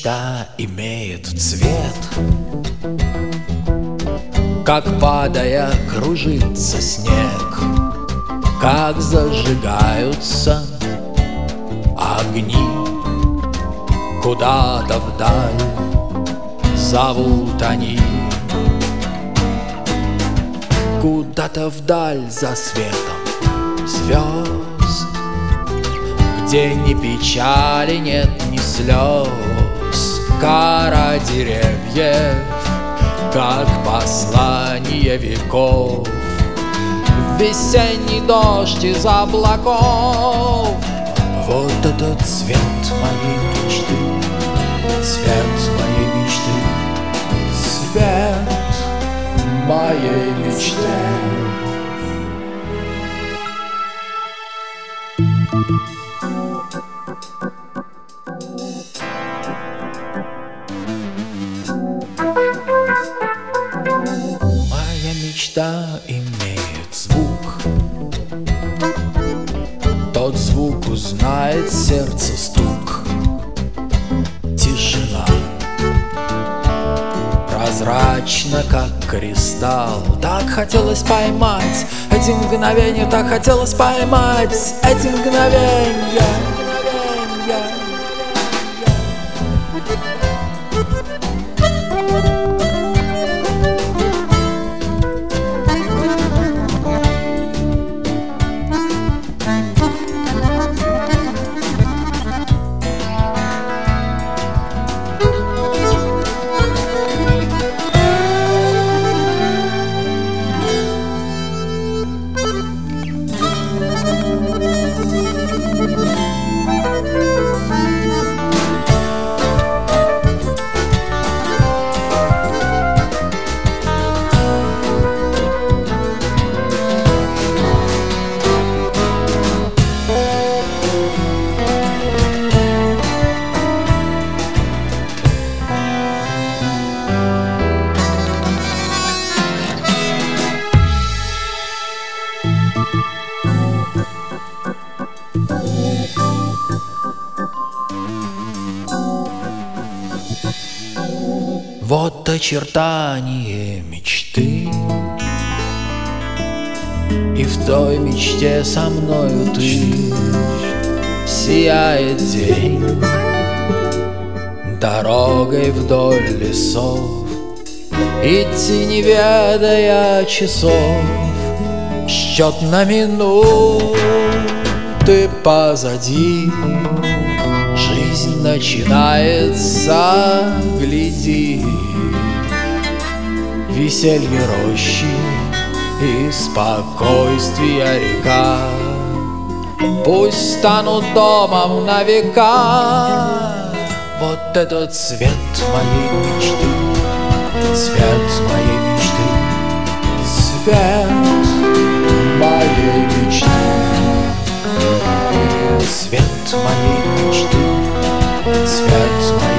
мечта имеет цвет, как, падая, кружится снег, как зажигаются огни. Куда-то вдаль зовут они, куда-то вдаль за светом звезд, где ни печали нет, ни слез. Кора деревьев, как послание веков, весенний дождь из облаков. Вот этот цвет моей мечты, цвет моей мечты, цвет моей мечты. Моя мечта имеет звук, тот звук узнает сердце стук. Тишина прозрачна, как кристалл. Так хотелось поймать эти мгновения, так хотелось поймать эти мгновения. Вот очертание мечты, и в той мечте со мною ты. Сияет день дорогой вдоль лесов, идти не ведая часов. Счет на минуты позади, жизнь начинается, гляди. Веселье рощи и спокойствие река пусть станут домом на века. Вот этот цвет моей мечты, цвет моей мечты, цвет моей мечты, цвет моей мечты, цвет моей